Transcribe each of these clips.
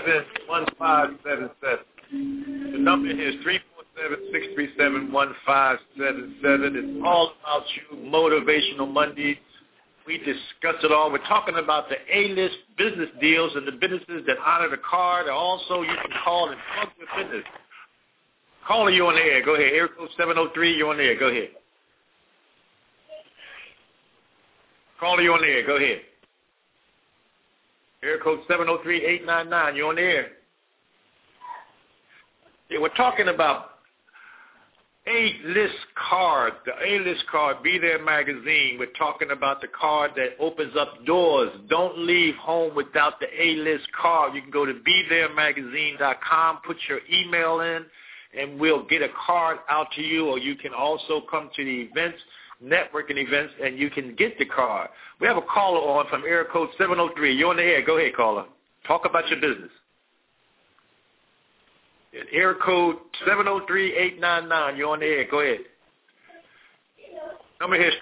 637-1577. The number here is 347-637-1577. It's all about you, Motivational Monday. We discuss it all. We're talking about the A-list business deals and the businesses that honor the card. Also, you can call and plug your business. Caller, you on the air. Go ahead. Area code 703, you're on the air. Go ahead. Caller, you on the air. Go ahead. Area code 703-899, you're on the air. Yeah, we're talking about A-list card, the A-list card, Be There magazine. We're talking about the card that opens up doors. Don't leave home without the A-list card. You can go to BeThereMagazine.com, put your email in, and we'll get a card out to you, or you can also come to the events, networking events, and you can get the card. We have a caller on from area code 703. You're on the air. Go ahead, caller. Talk about your business. Area code 703-899. You're on the air. Go ahead. Number here is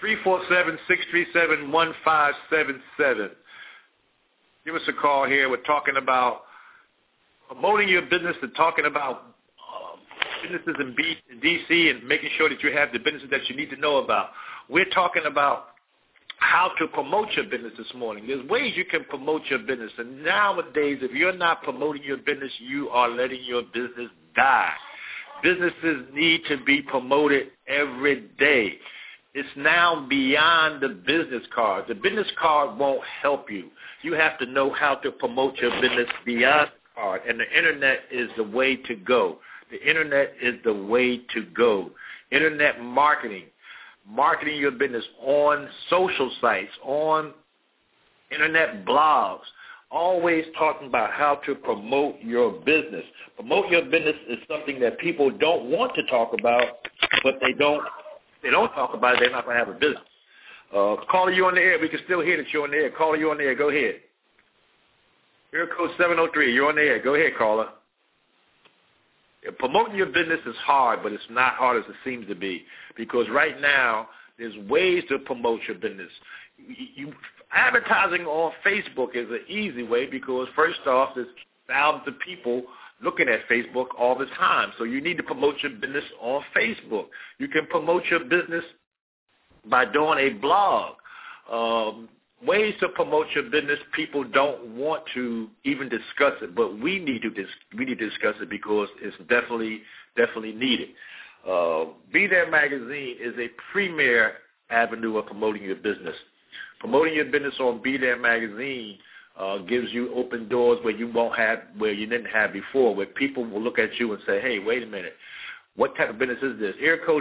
347-637-1577. Give us a call here. We're talking about promoting your business and talking about businesses in D.C. and making sure that you have the businesses that you need to know about. We're talking about how to promote your business this morning. There's ways you can promote your business. And nowadays, if you're not promoting your business, you are letting your business die. Businesses need to be promoted every day. It's now beyond the business card. The business card won't help you. You have to know how to promote your business beyond the card. And the Internet is the way to go. The Internet is the way to go. Internet marketing. Marketing your business on social sites, on internet blogs, always talking about how to promote your business. Promote your business is something that people don't want to talk about, but they don't talk about it, they're not going to have a business. Caller, you on the air. We can still hear that you're on the air. Caller, you on the air. Go ahead. Area code 703. You're on the air. Go ahead, caller. Promoting your business is hard, but it's not hard as it seems to be, because right now there's ways to promote your business. Advertising on Facebook is an easy way because, first off, there's thousands of people looking at Facebook all the time, so you need to promote your business on Facebook. You can promote your business by doing a blog. Ways to promote your business, people don't want to even discuss it, but we need to discuss it because it's definitely needed. Be There Magazine is a premier avenue of promoting your business. Promoting your business on Be There Magazine gives you open doors where you didn't have before, where people will look at you and say, hey, wait a minute. What type of business is this? Area code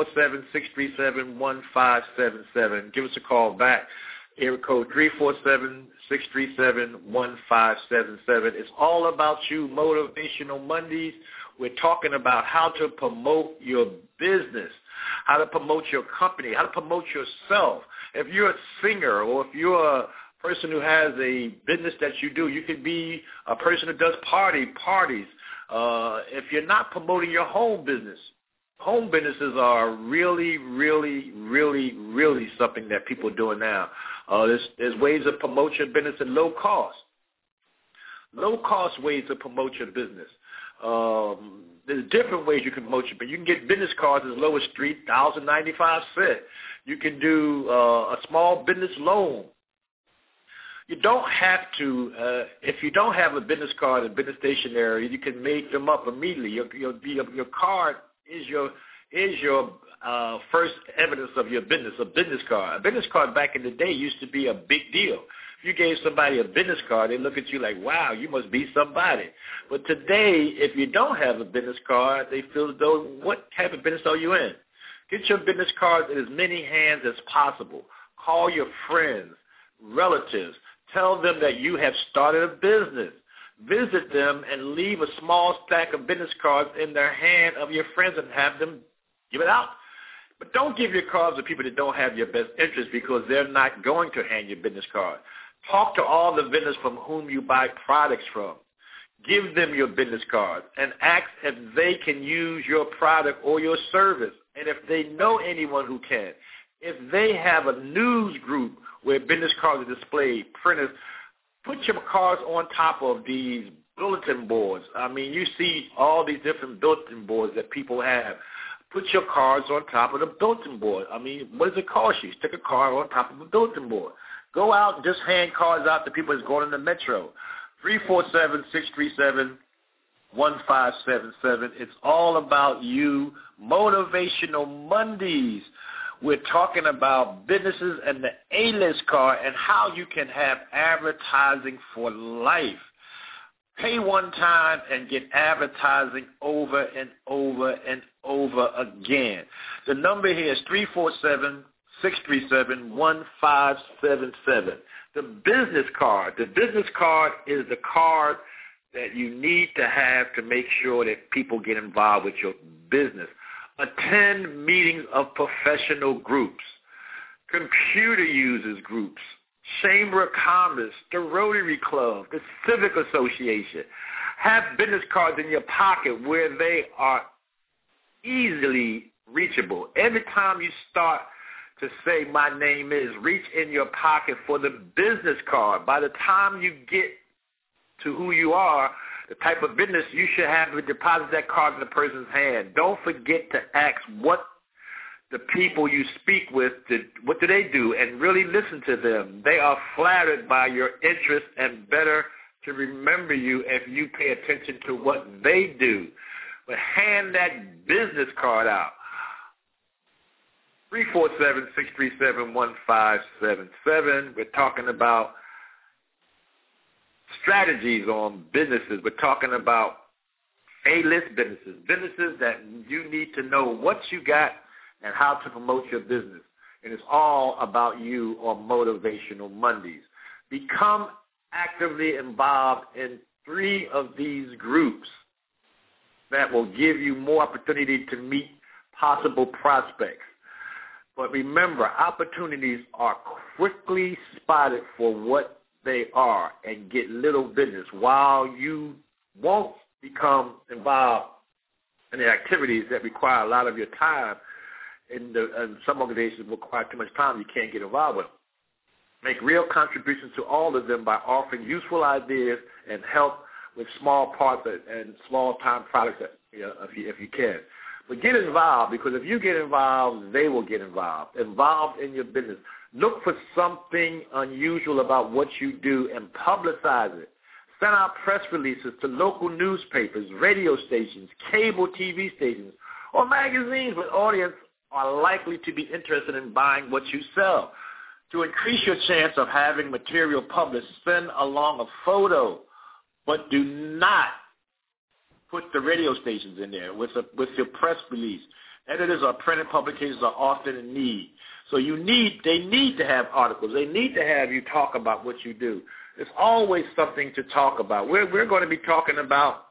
347-637-1577. Give us a call back. Area code 347-637-1577. It's all about you, Motivational Mondays. We're talking about how to promote your business, how to promote your company, how to promote yourself. If you're a singer or if you're a person who has a business that you do, you could be a person who does parties. If you're not promoting your home business, home businesses are really, really, really, really something that people are doing now. There's ways to promote your business at low cost. Low-cost ways to promote your business. There's different ways you can promote your business. You can get business cards as low as $3,095. You can do a small business loan. You don't have to, if you don't have a business card, a business stationery, you can make them up immediately. Your card is your first evidence of your business, a business card. A business card back in the day used to be a big deal. If you gave somebody a business card, they look at you like, wow, you must be somebody. But today, if you don't have a business card, they feel as though, what type of business are you in? Get your business cards in as many hands as possible. Call your friends, relatives. Tell them that you have started a business. Visit them and leave a small stack of business cards in their hand of your friends and have them give it out. But don't give your cards to people that don't have your best interest, because they're not going to hand you a business card. Talk to all the vendors from whom you buy products from. Give them your business card and ask if they can use your product or your service, and if they know anyone who can. If they have a news group where business cards are displayed, printers, put your cards on top of these bulletin boards. I mean, you see all these different bulletin boards that people have. Put your cards on top of the bulletin board. I mean, what does it cost you? Stick a card on top of a bulletin board. Go out and just hand cards out to people that's going in the metro. 347-637-1577. It's all about you. Motivational Mondays. We're talking about businesses and the A-list card and how you can have advertising for life. Pay one time and get advertising over and over and over again. The number here is 347-637-1577. The business card. The business card is the card that you need to have to make sure that people get involved with your business. Attend meetings of professional groups, computer users groups, Chamber of Commerce, the Rotary Club, the Civic Association. Have business cards in your pocket where they are easily reachable. Every time you start to say my name is, reach in your pocket for the business card. By the time you get to who you are, the type of business, you should have to deposit that card in the person's hand. Don't forget to ask what the people you speak with, what do they do, and really listen to them. They are flattered by your interest and better to remember you if you pay attention to what they do. But hand that business card out. 347-637-1577. We're talking about strategies on businesses. We're talking about A-list businesses, businesses that you need to know what you got and how to promote your business. And it's all about you on Motivational Mondays. Become actively involved in 3 of these groups that will give you more opportunity to meet possible prospects. But remember, opportunities are quickly spotted for what they are and get little business. While you won't become involved in the activities that require a lot of your time, and some organizations require too much time you can't get involved with. Make real contributions to all of them by offering useful ideas and help with small parts and small-time products if you can. But get involved, because if you get involved, they will get involved. Involved in your business. Look for something unusual about what you do and publicize it. Send out press releases to local newspapers, radio stations, cable TV stations, or magazines with audience are likely to be interested in buying what you sell. To increase your chance of having material published, send along a photo, but do not put the radio stations in there with your press release. Editors or printed publications are often in need. So they need to have articles. They need to have you talk about what you do. There's always something to talk about. We're going to be talking about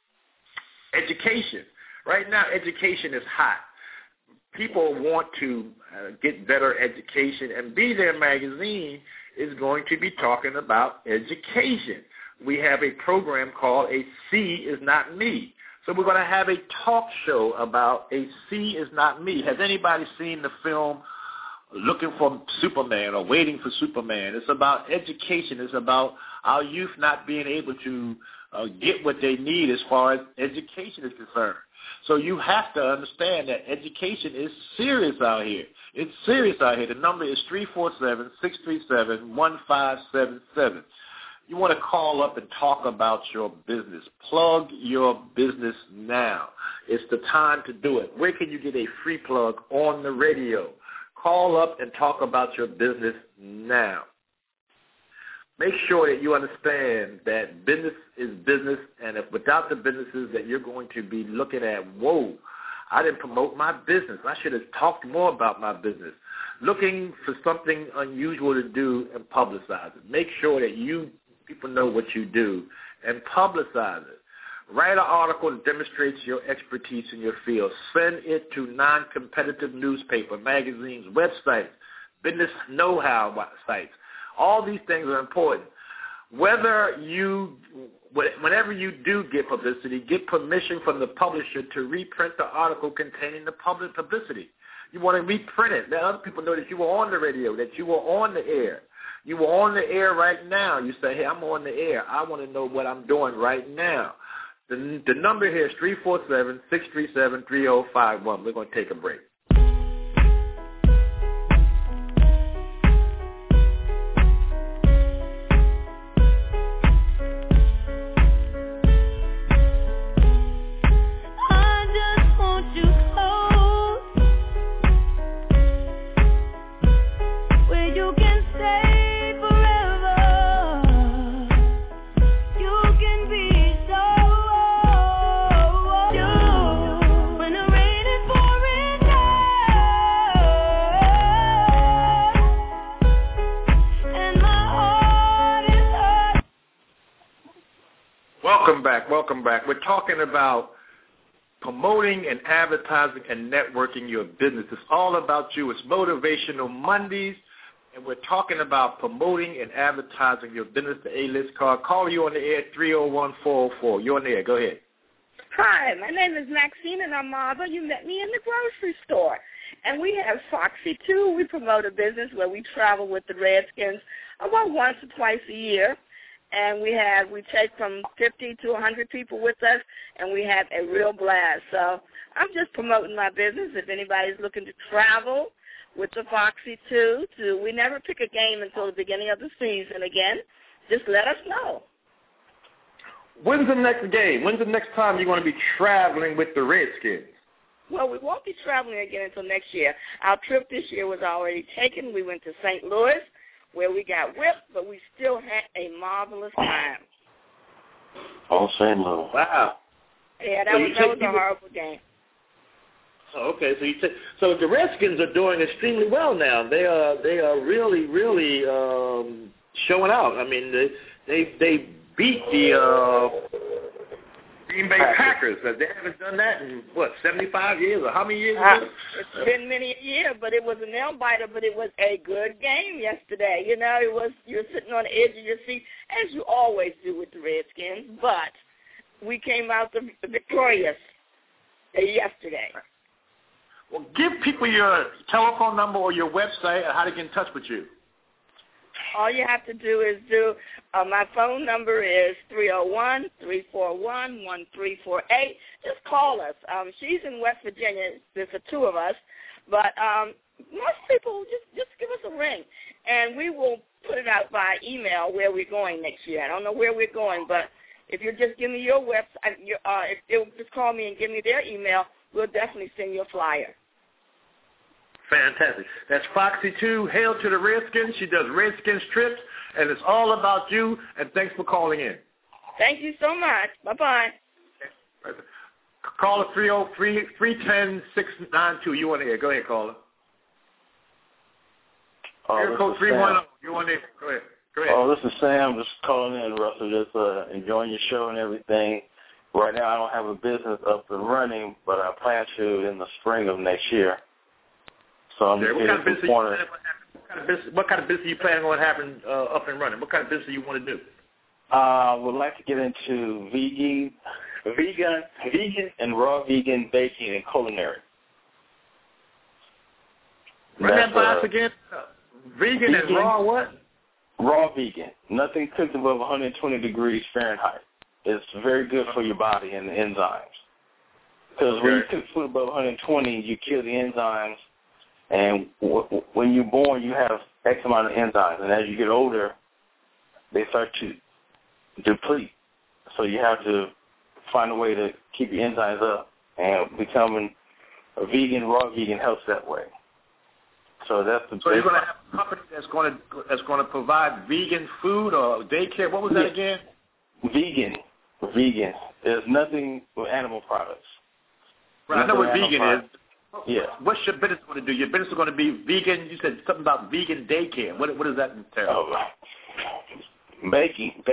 education. Right now, education is hot. People want to get better education, and Be There magazine is going to be talking about education. We have a program called A C Is Not Me. So we're going to have a talk show about A C Is Not Me. Has anybody seen the film Looking for Superman or Waiting for Superman? It's about education. It's about our youth not being able to get what they need as far as education is concerned. So you have to understand that education is serious out here. It's serious out here. The number is 347-637-1577. You want to call up and talk about your business. Plug your business now. It's the time to do it. Where can you get a free plug on the radio? Call up and talk about your business now. Make sure that you understand that business is business, and if without the businesses that you're going to be looking at, whoa, I didn't promote my business. I should have talked more about my business. Looking for something unusual to do and publicize it. Make sure that people know what you do and publicize it. Write an article that demonstrates your expertise in your field. Send it to non-competitive newspaper, magazines, websites, business know-how sites. All these things are important. Whenever you do get publicity, get permission from the publisher to reprint the article containing the public publicity. You want to reprint it. Let other people know that you were on the radio, that you were on the air. You were on the air right now. You say, hey, I'm on the air. I want to know what I'm doing right now. The number here is 347-637-3051. We're going to take a break. Welcome back. We're talking about promoting and advertising and networking your business. It's all about you. It's Motivational Mondays, and we're talking about promoting and advertising your business. The A-List card. Call you on the air, 301-404. You're on the air. Go ahead. Hi, my name is Maxine, and I'm Marva. You met me in the grocery store. And we have Foxy, too. We promote a business where we travel with the Redskins about once or twice a year. And we take from 50 to 100 people with us, and we have a real blast. So I'm just promoting my business. If anybody's looking to travel with the Foxy 2, we never pick a game until the beginning of the season again. Just let us know. When's the next game? When's the next time you're going to be traveling with the Redskins? Well, we won't be traveling again until next year. Our trip this year was already taken. We went to St. Louis, where we got whipped, but we still had a marvelous time. Oh, St. Louis. Wow. Yeah, that was a horrible game. Oh, okay, so the Redskins are doing extremely well now. They are really showing out. I mean, they beat the Green Bay Packers. They haven't done that in, 75 years or how many years? It's been many a year, but it was a nail-biter, but it was a good game yesterday. You know, you're sitting on the edge of your seat, as you always do with the Redskins, but we came out victorious yesterday. Well, give people your telephone number or your website and how to get in touch with you. All you have to do is my phone number is 301-341-1348. Just call us. She's in West Virginia. There's the two of us. But most people, just give us a ring, and we will put it out by email where we're going next year. I don't know where we're going, but if you just give me your website, if you'll just call me and give me their email, we'll definitely send you a flyer. Fantastic. That's Foxy 2. Hail to the Redskins. She does Redskins trips, and it's all about you, and thanks for calling in. Thank you so much. Bye-bye. Caller 303-310-692. You on the air. Go ahead, caller. Area code 310. You on the air. Go ahead. Oh, this is Sam. Just calling in, Russell. Just enjoying your show and everything. Right now I don't have a business up and running, but I plan to in the spring of next year. So I'm just what kind of business are you planning on having up and running? What kind of business do you want to do? Would like to get into vegan and raw vegan baking and culinary. Run that by us again. Vegan and raw what? Raw vegan. Nothing cooked above 120 degrees Fahrenheit. It's very good for your body and the enzymes. Because when you cook food above 120, you kill the enzymes. And when you're born, you have X amount of enzymes. And as you get older, they start to deplete. So you have to find a way to keep your enzymes up. And becoming a vegan, raw vegan helps that way. So that's the. So you're going to have a company that's going to provide vegan food or daycare. What was that again? Vegan. There's nothing with animal products. Right. I know what vegan is. Yeah. What's your business going to do? Your business is going to be vegan. You said something about vegan daycare. What does that entail? Oh, baking.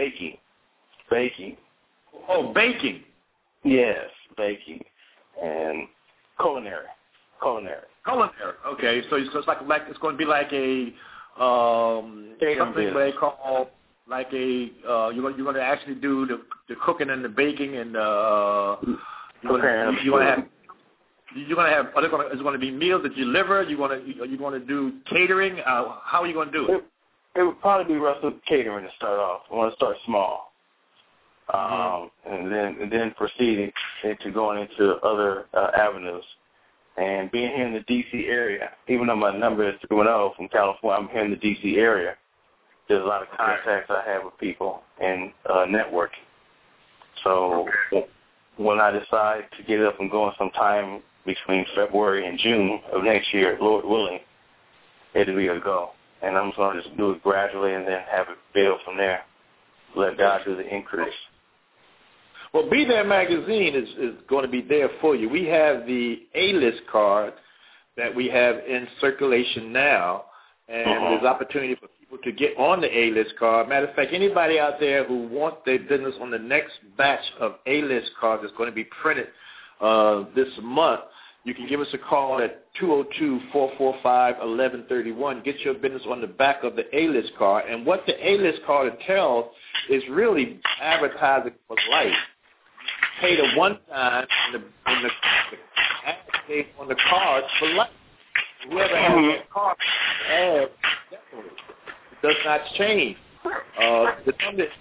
Oh, baking. Yes, baking and culinary. Okay, so it's like it's going to be like a something they call like a you're going to actually do the cooking and the baking and you're going to have. Is it going to be meals that you deliver? Are you going to do catering? How are you going to do it? It would probably be Russell Catering to start off. I want to start small, and then proceeding into going into other avenues. And being here in the D.C. area, even though my number is 310 from California, I'm here in the D.C. area. There's a lot of contacts I have with people and networking. So when I decide to get up and go sometime between February and June of next year, Lord willing, it'll be a go. And I'm going to just do it gradually and then have it build from there. Let God do the increase. Well, Be There Magazine is going to be there for you. We have the A-list card that we have in circulation now, and there's opportunity for people to get on the A-list card. Matter of fact, anybody out there who wants their business on the next batch of A-list cards that's going to be printed this month, you can give us a call at 202-445-1131. Get your business on the back of the A-list card. And what the A-list card entails is really advertising for life. Pay the one time and the ad stays on the card for life. Whoever has that card ad, definitely. It does not change. The number is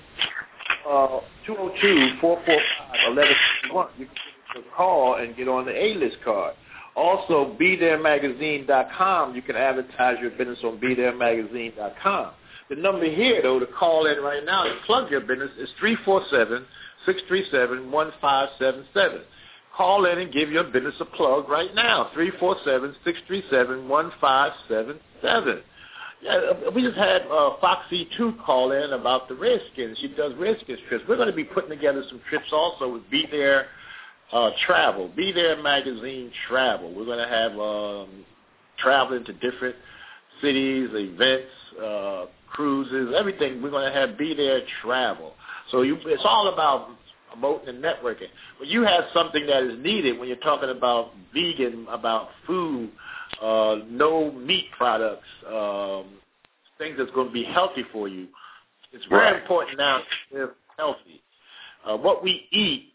202-445-1131. You can give us a call and get on the A-list card. Also, BeThereMagazine.com. You can advertise your business on BeThereMagazine.com. The number here, though, to call in right now to plug your business is 347-637-1577. Call in and give your business a plug right now, 347-637-1577. Yeah, we just had Foxy 2 call in about the Redskins. She does Redskins trips. We're going to be putting together some trips also with Be There Travel, Be There Magazine Travel. We're going to have traveling to different cities, events, cruises, everything. We're going to have Be There Travel. So it's all about promoting and networking. When you have something that is needed, when you're talking about vegan, about food, no meat products, things that's going to be healthy for you, it's very important now to live healthy. What we eat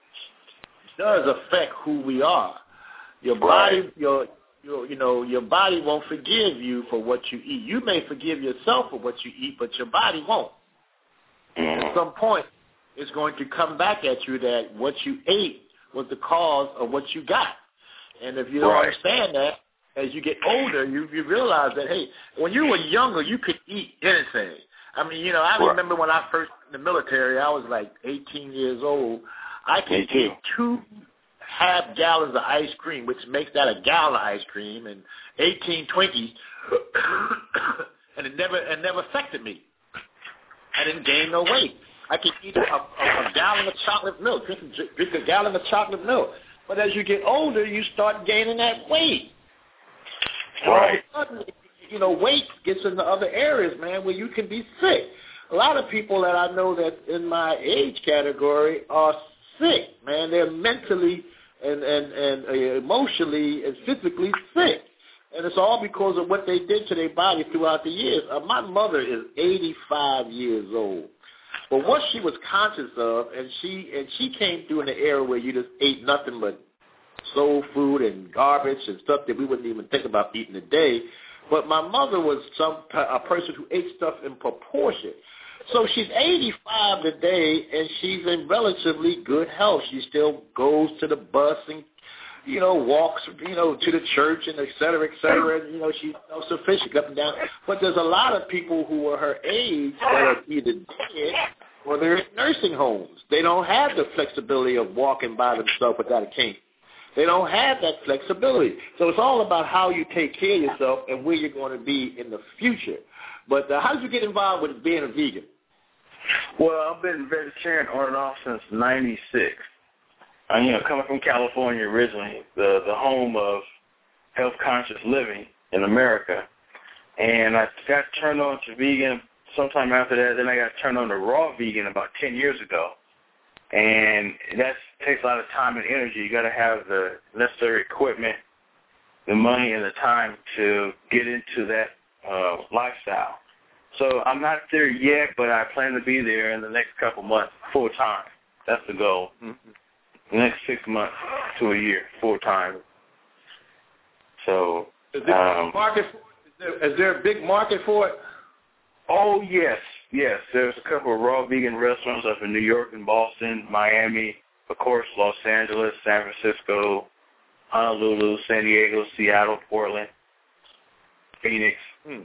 does affect who we are. Your body, your body won't forgive you for what you eat. You may forgive yourself for what you eat, but your body won't. At some point, it's going to come back at you that what you ate was the cause of what you got. And if you don't understand that, as you get older, you realize that, hey, when you were younger, you could eat anything. I mean, I remember when I first in the military, I was like 18 years old. I could eat 2 half gallons of ice cream, which makes that a gallon of ice cream, and 18 Twinkies, and it never affected me. I didn't gain no weight. I could eat a gallon of chocolate milk, drink a gallon of chocolate milk. But as you get older, you start gaining that weight. Right. All of a sudden, weight gets into other areas, man, where you can be sick. A lot of people that I know that in my age category are sick, man. They're mentally and emotionally and physically sick. And it's all because of what they did to their body throughout the years. My mother is 85 years old. But what she was conscious of, and she came through in an era where you just ate nothing but soul food and garbage and stuff that we wouldn't even think about eating today. But my mother was a person who ate stuff in proportion. So she's 85 today, and she's in relatively good health. She still goes to the bus and, walks, to the church and et cetera, and, she's self-sufficient up and down. But there's a lot of people who are her age that are either dead or they're in nursing homes. They don't have the flexibility of walking by themselves without a cane. They don't have that flexibility. So it's all about how you take care of yourself and where you're going to be in the future. But how did you get involved with being a vegan? Well, I've been vegetarian on and off since '96. Coming from California originally, the home of health-conscious living in America. And I got turned on to vegan sometime after that. Then I got turned on to raw vegan about 10 years ago. And that takes a lot of time and energy. You got to have the necessary equipment, the money, and the time to get into that lifestyle. So I'm not there yet, but I plan to be there in the next couple months, full time. That's the goal. Mm-hmm. The next 6 months to a year, full time. So, is there a big market for it? Oh, yes. There's a couple of raw vegan restaurants up in New York and Boston, Miami, of course, Los Angeles, San Francisco, Honolulu, San Diego, Seattle, Portland, Phoenix, and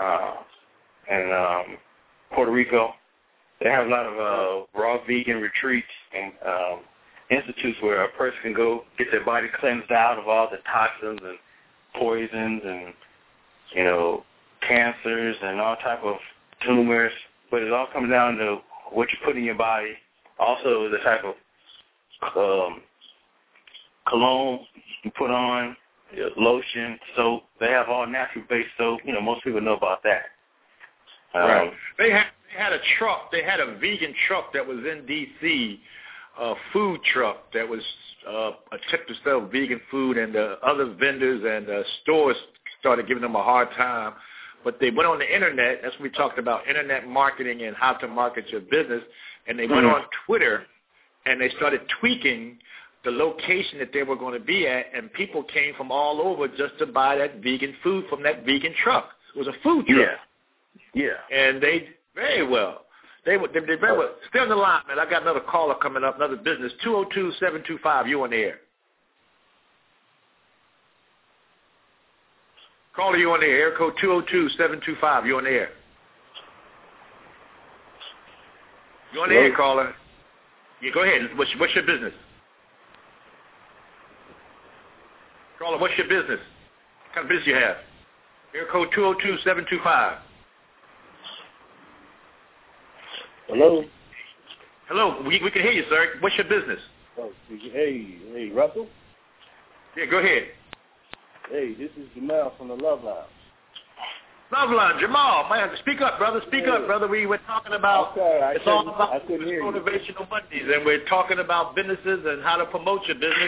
Puerto Rico. They have a lot of raw vegan retreats and institutes where a person can go get their body cleansed out of all the toxins and poisons and, cancers and all type of tumors. But it all comes down to what you put in your body. Also, the type of cologne you put on, lotion, soap. They have all natural-based soap. Most people know about that. Right. They had a truck. They had a vegan truck that was in D.C., a food truck that was attempted to sell vegan food, and the other vendors and stores started giving them a hard time. But they went on the Internet. That's when we talked about Internet marketing and how to market your business. And they went on Twitter, and they started tweaking the location that they were going to be at, and people came from all over just to buy that vegan food from that vegan truck. It was a food truck. Yeah. And they did very well. They did very well. Stay on the line, man. I got another caller coming up, another business. 202-725, you on the air. Caller, you on the air. Code 202-725, you on the air. You on the air, caller. Yeah, go ahead. What's your business? Caller, what's your business? What kind of business you have? Air code 202-725. Hello, we can hear you, sir. What's your business? Oh, hey, Russell? Yeah, go ahead. Hey, this is Jamal from the Love Lounge. Love Lounge, Jamal, man, speak up, brother. Speak up, brother. We were talking about, it's all about Motivational Mondays, and we're talking about businesses and how to promote your business.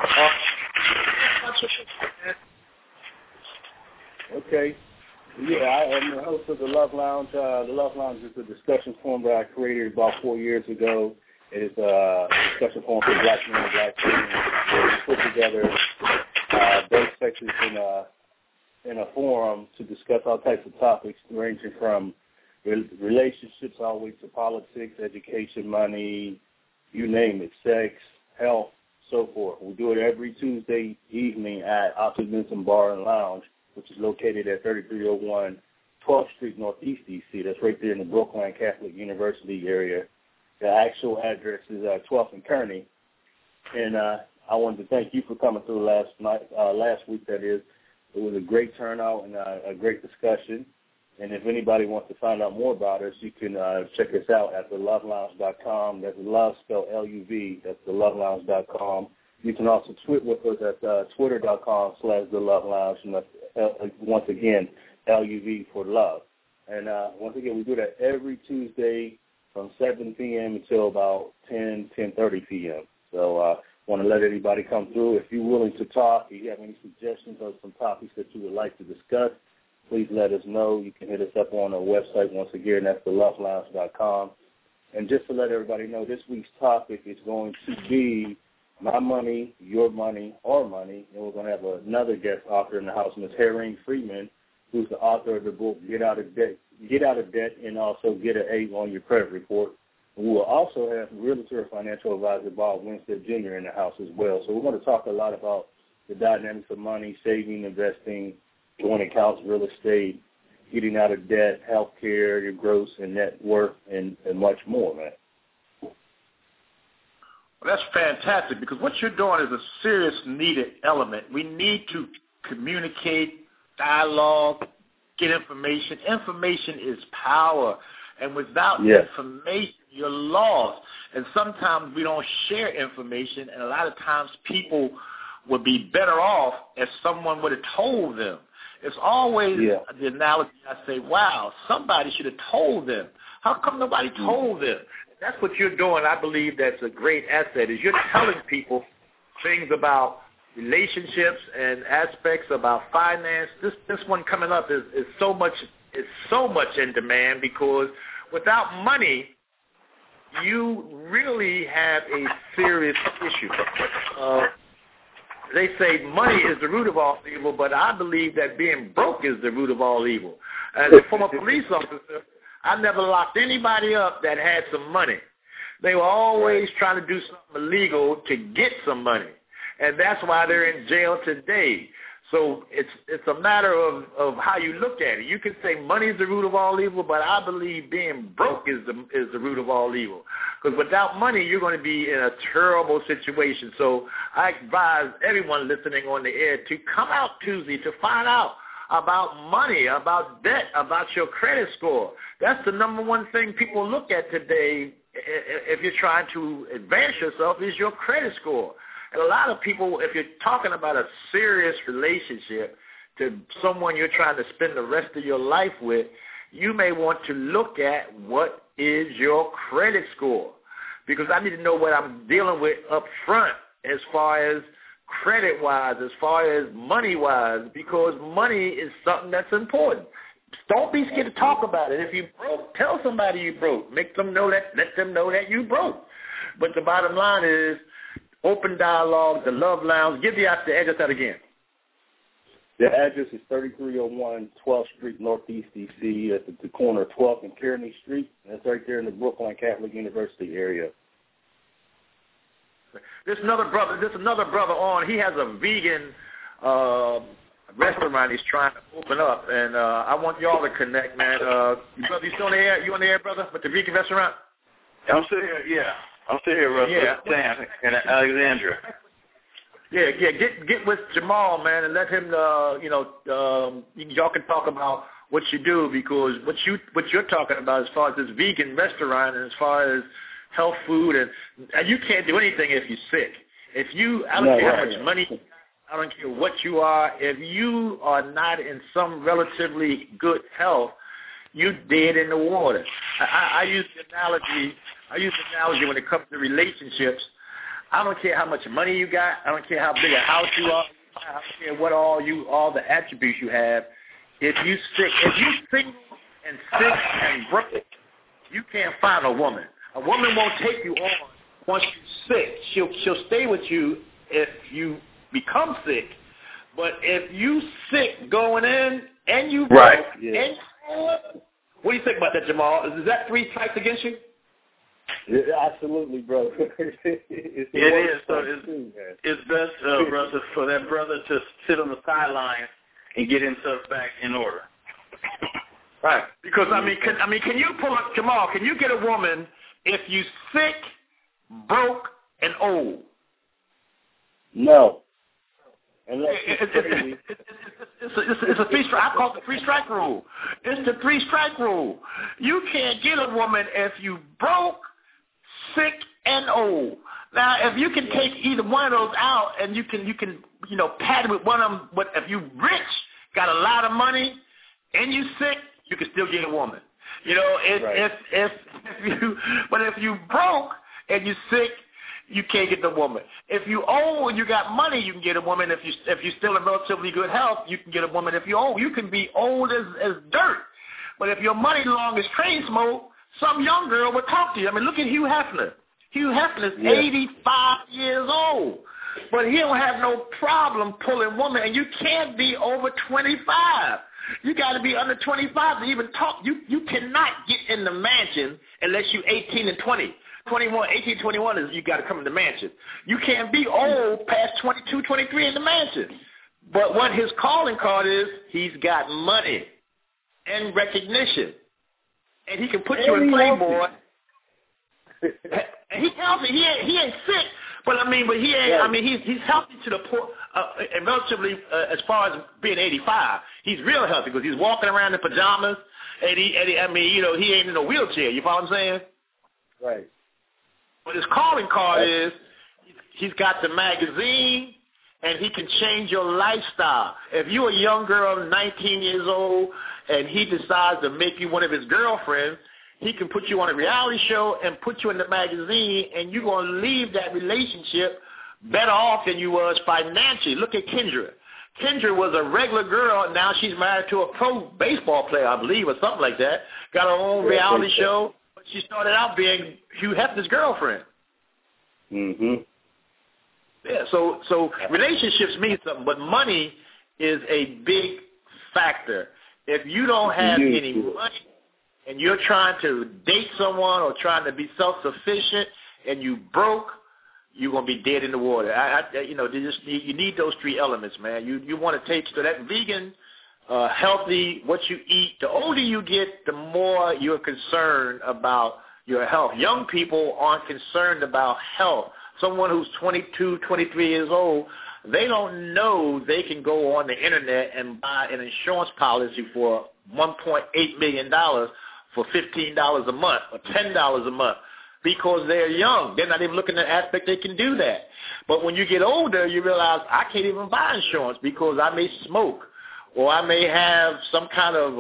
Okay. Yeah, I am the host of the Love Lounge. The Love Lounge is a discussion forum that I created about 4 years ago. It is a discussion forum for black men and black women. We put together those sections in a forum to discuss all types of topics ranging from relationships all the way to politics, education, money, you name it, sex, health, so forth. We do it every Tuesday evening at Optimism Bar and Lounge, which is located at 3301 12th Street, Northeast D.C. That's right there in the Brookline Catholic University area. The actual address is 12th and Kearney. And I wanted to thank you for coming through last week, that is. It was a great turnout and a great discussion. And if anybody wants to find out more about us, you can check us out at thelovelounge.com. That's love spelled L-U-V. That's thelovelounge.com. You can also tweet with us at twitter.com/thelovelounge. And that's, once again, L-U-V for love. And once again, we do that every Tuesday from 7 p.m. until about 10:30 p.m. So want to let everybody come through. If you're willing to talk, if you have any suggestions or some topics that you would like to discuss, please let us know. You can hit us up on our website. Once again, that's thelovelounge.com. And just to let everybody know, this week's topic is going to be my money, your money, our money. And we're going to have another guest author in the house, Ms. Herring Freeman, who's the author of the book Get Out of Debt, and also Get an A on Your Credit Report. And we will also have realtor financial advisor Bob Winstead Jr. in the house as well. So we're going to talk a lot about the dynamics of money, saving, investing, joint accounts, real estate, getting out of debt, health care, your gross and net worth, and much more, man. Well, that's fantastic, because what you're doing is a serious needed element. We need to communicate, dialogue, get information. Information is power. And without information, you're lost. And sometimes we don't share information, and a lot of times people would be better off if someone would have told them. It's always the analogy I say, wow, somebody should have told them. How come nobody told them? That's what you're doing. I believe that's a great asset, is you're telling people things about relationships and aspects about finance. This one coming up is so much in demand, because without money, you really have a serious issue. They say money is the root of all evil, but I believe that being broke is the root of all evil. As a former police officer, I never locked anybody up that had some money. They were always trying to do something illegal to get some money, and that's why they're in jail today. So it's a matter of how you look at it. You can say money is the root of all evil, but I believe being broke is the root of all evil. Because without money, you're going to be in a terrible situation. So I advise everyone listening on the air to come out Tuesday to find out about money, about debt, about your credit score. That's the number one thing people look at today if you're trying to advance yourself is your credit score. And a lot of people, if you're talking about a serious relationship to someone you're trying to spend the rest of your life with, you may want to look at what is your credit score. Because I need to know what I'm dealing with up front as far as credit-wise, as far as money-wise, because money is something that's important. Don't be scared to talk about it. If you broke, tell somebody you broke. Make them know that, let them know that you broke. But the bottom line is, open dialogue, the Love Lounge. Give the address out again. The address is 3301 12th Street, Northeast D.C. at the corner of 12th and Kearney Street. That's right there in the Brookline Catholic University area. There's another brother on. He has a vegan restaurant he's trying to open up, and I want y'all to connect, man. Brother, you still on the air? You on the air, brother, with the vegan restaurant? I'm still here, yeah. I'm still here, Russell. Yeah. Dan and Alexandra. Yeah. Get with Jamal, man, and let him. Y'all can talk about what you do, because what you're talking about as far as this vegan restaurant and as far as health food, and you can't do anything if you're sick. I don't care how much money, I don't care what you are. If you are not in some relatively good health, you're dead in the water. I use the analogy when it comes to relationships. I don't care how much money you got. I don't care how big a house you are. I don't care what all the attributes you have. If you're single and sick and broke, you can't find a woman. A woman won't take you on once you're sick. She'll stay with you if you become sick. But if you sick going in and you broke, right. And what do you think about that, Jamal? Is that 3 strikes against you? Yeah, absolutely, bro. It is. So it's best, brother, for that brother to sit on the sidelines and get himself back in order. Right. Because can you pull up, Jamal? Can you get a woman if you sick, broke, and old? No. It's a 3 strike. I call it the 3 strike rule. It's the 3 strike rule. You can't get a woman if you broke, sick, and old. Now, if you can take either one of those out, and you can pad with one of them. But if you rich, got a lot of money, and you sick, you can still get a woman. If you broke and you sick, you can't get the woman. If you old and you got money, you can get a woman. If you're still in relatively good health, you can get a woman. If you're old, you can be old as dirt. But if your money long as train smoke, some young girl would talk to you. I mean, look at Hugh Hefner. Hugh Hefner is 85 years old, but he don't have no problem pulling women. And you can't be over 25. You got to be under 25 to even talk. You cannot get in the mansion unless you're 18 and 20. 18, 21 is you got to come in the mansion. You can't be old past 22, 23 in the mansion. But what his calling card is, he's got money and recognition. And he can put you in Playboy. And he's healthy. He ain't sick, but he ain't. I mean, he's healthy to the point, and relatively as far as being 85. He's real healthy because he's walking around in pajamas, and he ain't in a wheelchair. You follow what I'm saying? Right. But his calling card is he's got the magazine, and he can change your lifestyle. If you're a young girl, 19 years old, and he decides to make you one of his girlfriends, he can put you on a reality show and put you in the magazine, and you're going to leave that relationship better off than you was financially. Look at Kendra. Kendra was a regular girl. Now she's married to a pro baseball player, I believe, or something like that. Got her own reality show. But she started out being Hugh Hefner's girlfriend. Mm-hmm. Yeah, so relationships mean something, but money is a big factor. If you don't have any money, and you're trying to date someone or trying to be self-sufficient and you broke, you're going to be dead in the water. You need those three elements, man. You want to take, so that vegan, healthy, what you eat, the older you get, the more you're concerned about your health. Young people aren't concerned about health. Someone who's 22, 23 years old, they don't know they can go on the internet and buy an insurance policy for $1.8 million for $15 a month or $10 a month because they're young. They're not even looking at the aspect they can do that. But when you get older, you realize I can't even buy insurance because I may smoke or I may have some kind of,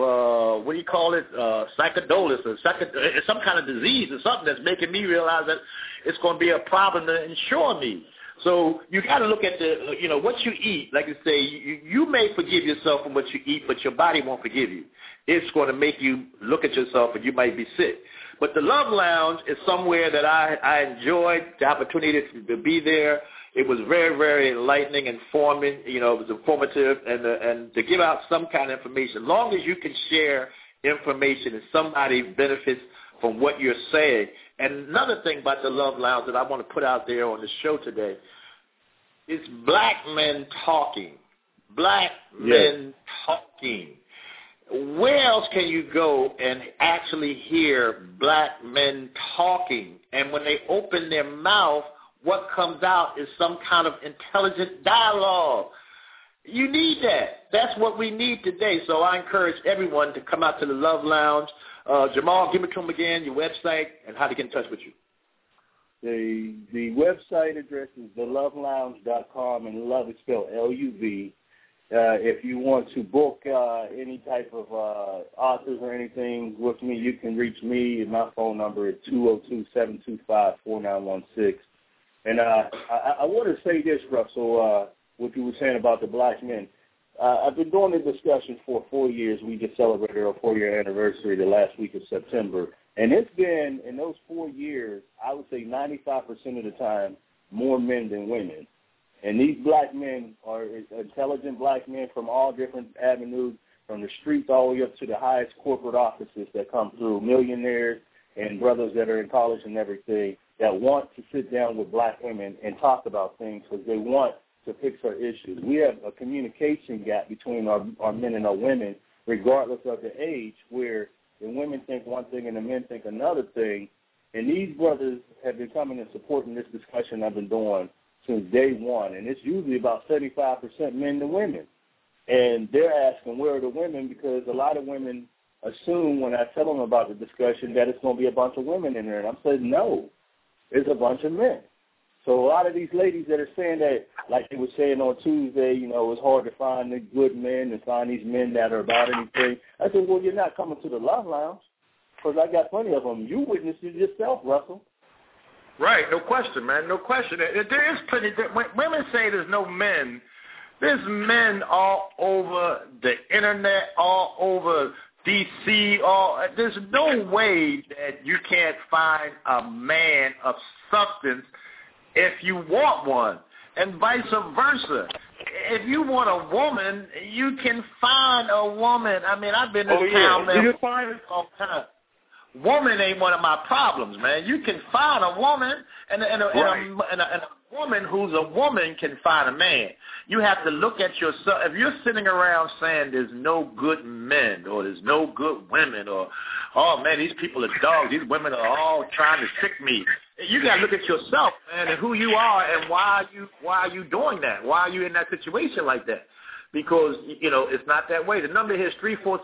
psychodolis or some kind of disease or something that's making me realize that it's going to be a problem to insure me. So you got to look at what you eat. Like I say, you may forgive yourself for what you eat, but your body won't forgive you. It's going to make you look at yourself and you might be sick. But the Love Lounge is somewhere that I enjoyed the opportunity to be there. It was very, very enlightening, informing. It was informative, and to give out some kind of information. As long as you can share information and somebody benefits from what you're saying. And another thing about the Love Lounge that I want to put out there on the show today is black men talking. Black men talking. Where else can you go and actually hear black men talking? And when they open their mouth, what comes out is some kind of intelligent dialogue. You need that. That's what we need today. So I encourage everyone to come out to the Love Lounge. Jamal, give it to them again, your website, and how to get in touch with you. The website address is thelovelounge.com, and love is spelled L-U-V. If you want to book any type of authors or anything with me, you can reach me. My phone number is 202-725-4916. And I want to say this, Russell, what you were saying about the black men. I've been doing this discussion for 4 years. We just celebrated our 4-year anniversary the last week of September. And it's been, in those 4 years, I would say 95% of the time, more men than women. And these black men are intelligent black men from all different avenues, from the streets all the way up to the highest corporate offices that come through, millionaires and brothers that are in college and everything, that want to sit down with black women and talk about things because they want to fix our issues. We have a communication gap between our men and our women, regardless of the age, where the women think one thing and the men think another thing. And these brothers have been coming and supporting this discussion I've been doing since day one. And it's usually about 75% men to women. And they're asking, where are the women? Because a lot of women assume when I tell them about the discussion that it's going to be a bunch of women in there. And I'm saying, no, it's a bunch of men. So a lot of these ladies that are saying that, like they were saying on Tuesday, it's hard to find the good men and find these men that are about anything. I said, well, you're not coming to the Love Lounge because I got plenty of them. You witnessed it yourself, Russell. Right, no question, man, no question. There is plenty. When women say there's no men, there's men all over the internet, all over D.C. There's no way that you can't find a man of substance if you want one, and vice versa. If you want a woman, you can find a woman. I mean, I've been in town, man, for a long time. Woman ain't one of my problems, man. You can find a woman, and a woman who's a woman can find a man. You have to look at yourself. If you're sitting around saying there's no good men or there's no good women or, oh, man, these people are dogs, these women are all trying to trick me, you got to look at yourself, man, and who you are and why are you doing that? Why are you in that situation like that? Because, it's not that way. The number here is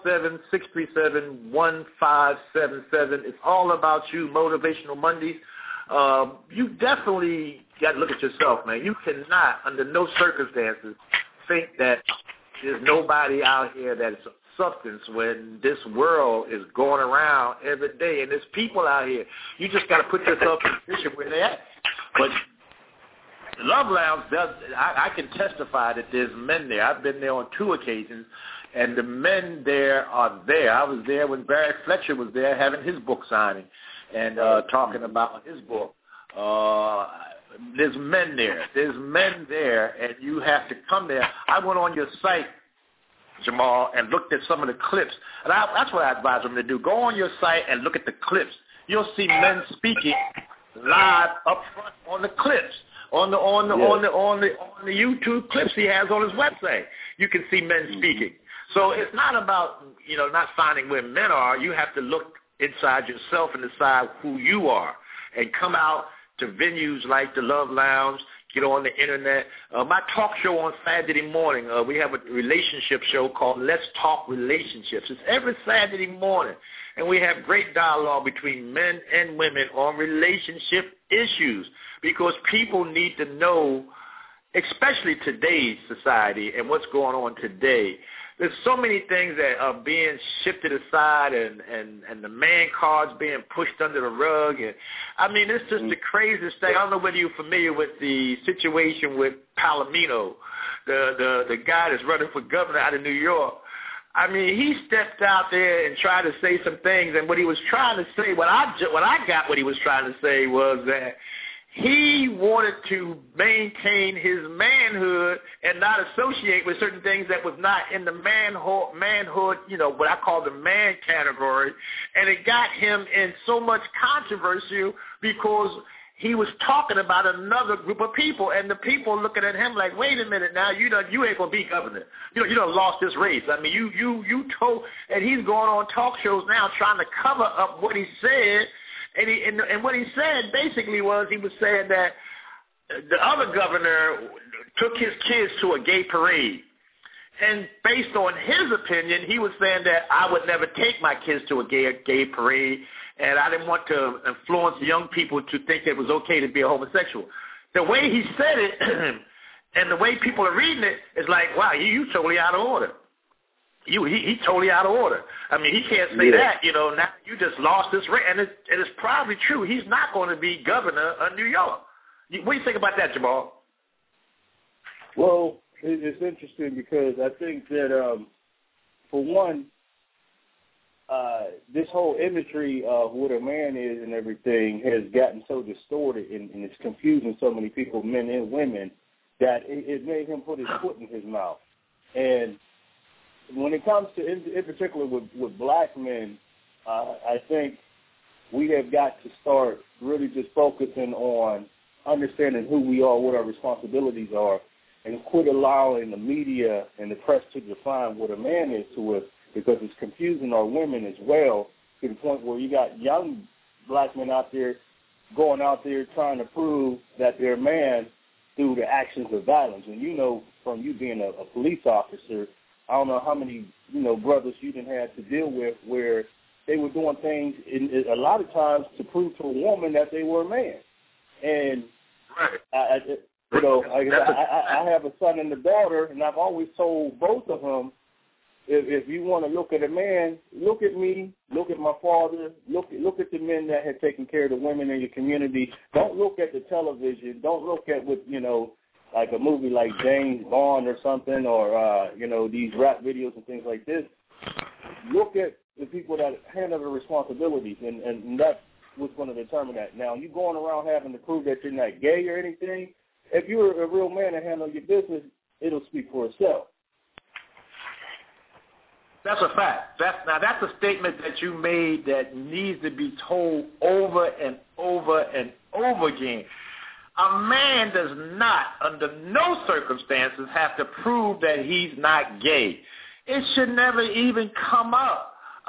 347-637-1577. It's all about you, Motivational Mondays. You definitely got to look at yourself, man. You cannot, under no circumstances, think that there's nobody out here that is of substance when this world is going around every day, and there's people out here. You just got to put yourself in a position where they're at. But the Love Lounge I can testify that there's men there. I've been there on 2 occasions, and the men there are there. I was there when Barry Fletcher was there having his book signing and talking about his book. There's men there. There's men there, and you have to come there. I went on your site Jamal, and looked at some of the clips. And that's what I advise them to do. Go on your site and look at the clips. You'll see men speaking live up front on the clips. On the YouTube clips he has on his website, you can see men speaking. So it's not about, not finding where men are. You have to look inside yourself and decide who you are, and come out to venues like the Love Lounge, get on the internet. My talk show on Saturday morning, we have a relationship show called Let's Talk Relationships. It's every Saturday morning, and we have great dialogue between men and women on relationship issues, because people need to know, especially today's society and what's going on today. There's so many things that are being shifted aside, and the man card's being pushed under the rug. And I mean, it's just the craziest thing. I don't know whether you're familiar with the situation with Palomino, the guy that's running for governor out of New York. I mean, he stepped out there and tried to say some things, and what he was trying to say, what he was trying to say was that he wanted to maintain his manhood and not associate with certain things that was not in the manhood, what I call the man category. And it got him in so much controversy because he was talking about another group of people, and the people looking at him like, wait a minute now, you ain't going to be governor. You done lost this race. I mean, you told, and he's going on talk shows now trying to cover up what he said. And what he said basically was, he was saying that the other governor took his kids to a gay parade. And based on his opinion, he was saying that I would never take my kids to a gay parade, and I didn't want to influence young people to think it was okay to be a homosexual. The way he said it and the way people are reading it is like, wow, you totally out of order. He totally out of order. I mean, he can't say that, now you just lost this race. And it's probably true. He's not going to be governor of New York. What do you think about that, Jamal? Well, it's interesting because I think that, for one, this whole imagery of what a man is and everything has gotten so distorted, and it's confusing so many people, men and women, that it made him put his foot in his mouth. And when it comes to, in particular with black men, I think we have got to start really just focusing on understanding who we are, what our responsibilities are, and quit allowing the media and the press to define what a man is to us, because it's confusing our women as well, to the point where you got young black men out there going out there trying to prove that they're a man through the actions of violence. And from you being a police officer, I don't know how many, brothers you didn't have to deal with where they were doing things a lot of times to prove to a woman that they were a man. And I have a son and a daughter, and I've always told both of them, if you want to look at a man, look at me, look at my father, look at the men that have taken care of the women in your community. Don't look at the television. Don't look at what, like a movie like James Bond or something, or, these rap videos and things like this. Look at the people that handle the responsibilities, and that's what's going to determine that. Now, you going around having to prove that you're not gay or anything, if you're a real man and handle your business, it'll speak for itself. That's a fact. That's a statement that you made that needs to be told over and over and over again. A man does not, under no circumstances, have to prove that he's not gay. It should never even come up.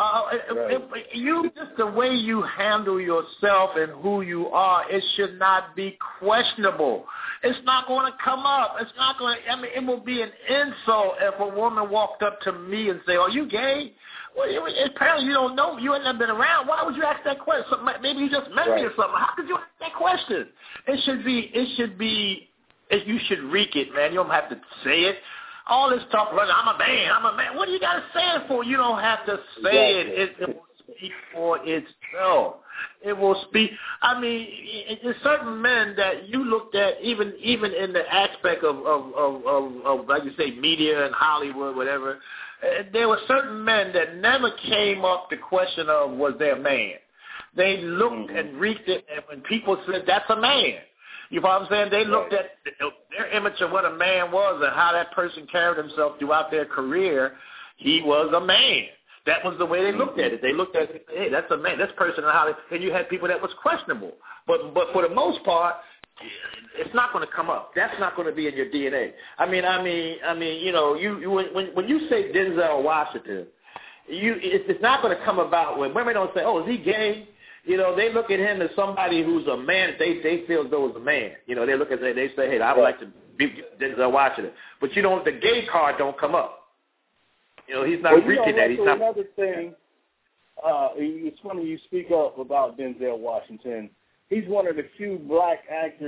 Just the way you handle yourself and who you are, it should not be questionable. It's not going to come up. It's not going to, it will be an insult if a woman walked up to me and say, are you gay? Well, apparently you don't know. You ain't never been around. Why would you ask that question? Maybe you just met me or something. How could you ask that question? You should reek it, man. You don't have to say it. All this talk, I'm a man. What do you got to say it for? You don't have to say it. It will speak for itself. It will speak. There's certain men that you looked at, even in the aspect of like you say, media and Hollywood, whatever. There were certain men that never came up the question of was there a man. They looked and reeked it, and when people said that's a man, you know what I'm saying? They looked at their image of what a man was and how that person carried himself throughout their career, he was a man. That was the way they looked at it. They looked at it, hey, that's a man. This person, and you had people that was questionable. But for the most part, it's not going to come up. That's not going to be in your DNA. I mean, you know, when you say Denzel Washington, it's not going to come about when women don't say, oh, is he gay? You know, they look at him as somebody who's a man. They feel as though he's a man. You know, they look at they say, hey, I would like to be Denzel Washington. But you don't. The gay card don't come up. You know, he's not reaching that. He's not. Another thing, it's funny you speak up about Denzel Washington. He's one of the few black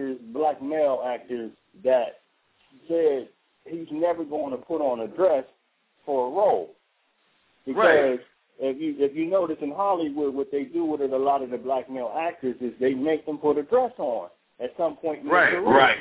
male actors that said he's never going to put on a dress for a role. Because if you notice in Hollywood, what they do with it, a lot of the black male actors is they make them put a dress on at some point in their career. Right.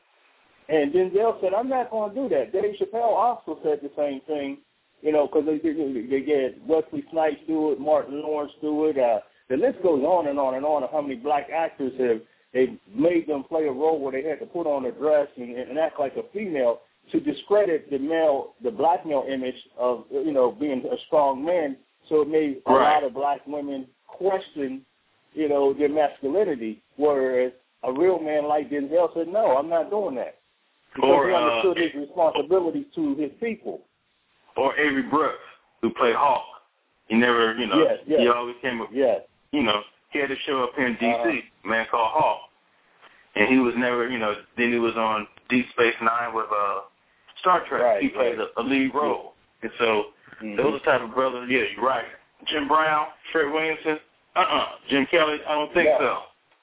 And Denzel said, I'm not going to do that. Dave Chappelle also said the same thing. You know, because they get Wesley Snipes do it, Martin Lawrence do it. The list goes on and on and on of how many black actors they've made them play a role where they had to put on a dress and act like a female to discredit the black male image of, you know, being a strong man. So it made a lot of black women question, you know, their masculinity, whereas a real man like Denzel said, no, I'm not doing that. Because he understood his responsibility to his people. Or Avery Brooks, who played Hawk. He never, you know, he always came up, you know, he had a show up here in D.C., a man called Hawk. And he was never, you know, then he was on Deep Space Nine with Star Trek. He played a lead role. And so those are the type of brothers, you're right. Jim Brown, Fred Williamson, Jim Kelly, I don't think so.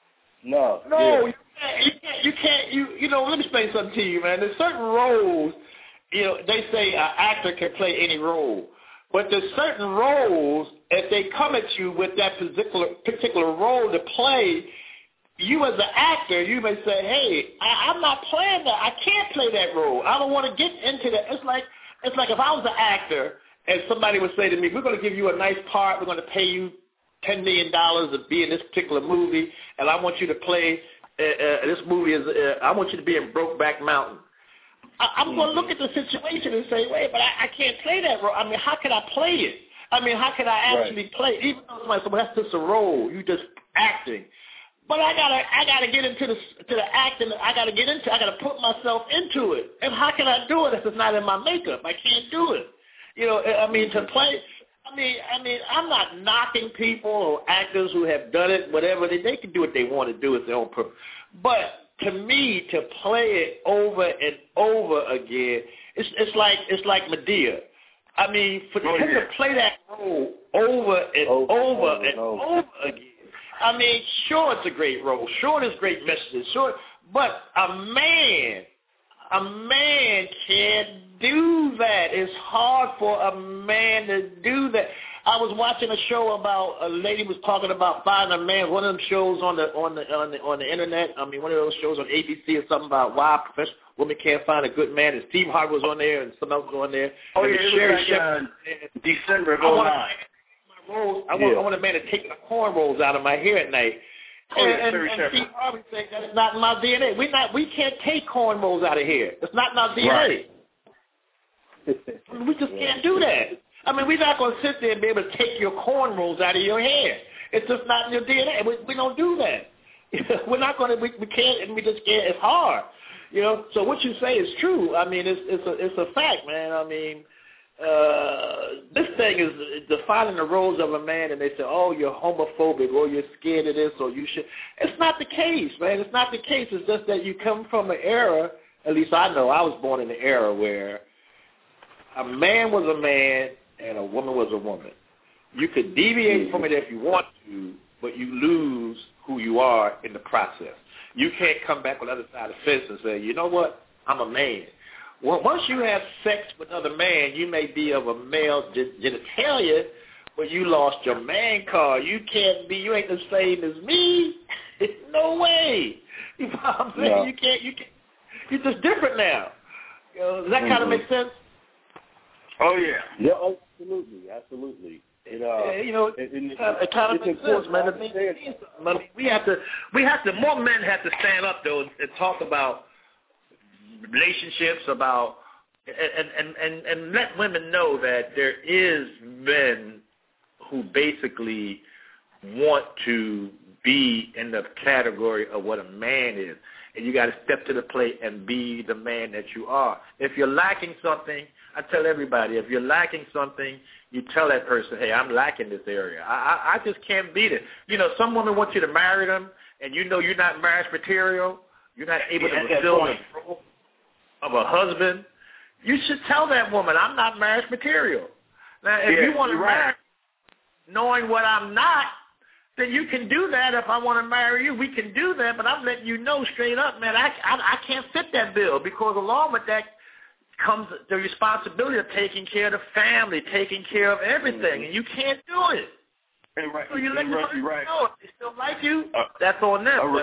No, you can't, you know, let me explain something to you, man. There's certain roles. You know, they say an actor can play any role, but there's certain roles, if they come at you with that particular role to play, you as an actor, you may say, hey, I'm not playing that. I can't play that role. I don't want to get into that. It's like if I was an actor and somebody would say to me, we're going to give you a nice part. We're going to pay you $10 million to be in this particular movie, and I want you to play this movie. I want you to be in Brokeback Mountain. I'm going to look at the situation and say, wait, but I can't play that role. I mean, how can I play it? I mean, how can I actually play it? Even though somebody said, well, that's just a role. You just acting. But I gotta get into the acting. I gotta put myself into it. And how can I do it if it's not in my makeup? I can't do it. You know, I mean, to play. I mean, I'm not knocking people or actors who have done it. Whatever they can do what they want to do at their own purpose. But to me, to play it over and over again, it's like Madea. I mean, for him to play that role over and over again. I mean, sure, it's a great role. Sure, there's great messages. Sure, but a man can't do that. It's hard for a man to do that. I was watching a show about a lady was talking about finding a man. One of them shows on the internet. I mean, one of those shows on ABC or something about why professional women can't find a good man. And Steve Harvey was on there, and some else was on there. Oh, yeah, it was like December of 2009. I want a man to take the cornrows out of my hair at night. And Steve Harvey said that it's not in my DNA. We can't take cornrows out of here. It's not in our DNA. We just can't do that. I mean, we're not going to sit there and be able to take your cornrows out of your hair. It's just not in your DNA. We don't do that. We're not going to. We can't, and we just can't. It's hard, you know. So what you say is true. I mean, it's a fact, man. I mean, this thing is defining the roles of a man, and they say, oh, you're homophobic, or you're scared of this, or you should. It's not the case, man. It's not the case. It's just that you come from an era. At least I know I was born in an era where a man was a man and a woman was a woman. You could deviate from it if you want to, but you lose who you are in the process. You can't come back on the other side of the fence and say, you know what, I'm a man. Well, once you have sex with another man, you may be of a male genitalia, but you lost your man card. You can't be, you ain't the same as me. No way. You know what I'm saying? Yeah. You can't, you're just different now. You know, does that kind of make sense? Oh, yeah. Yeah, absolutely. You know, it kind of makes sense, man. We have to, more men have to stand up, though, and talk about relationships, about and let women know that there is men who basically want to be in the category of what a man is. And you got to step to the plate and be the man that you are. If you're lacking something, I tell everybody, if you're lacking something, you tell that person, hey, I'm lacking this area. I just can't beat it. You know, some women want you to marry them, and you know you're not marriage material. You're not able to fulfill the role of a husband. You should tell that woman, I'm not marriage material. Now, if you want to marry knowing what I'm not, then you can do that. If I want to marry you, we can do that. But I'm letting you know straight up, man, I can't fit that bill, because along with that comes the responsibility of taking care of the family, taking care of everything, and you can't do it. So you let your person know. If they still like you, that's on them.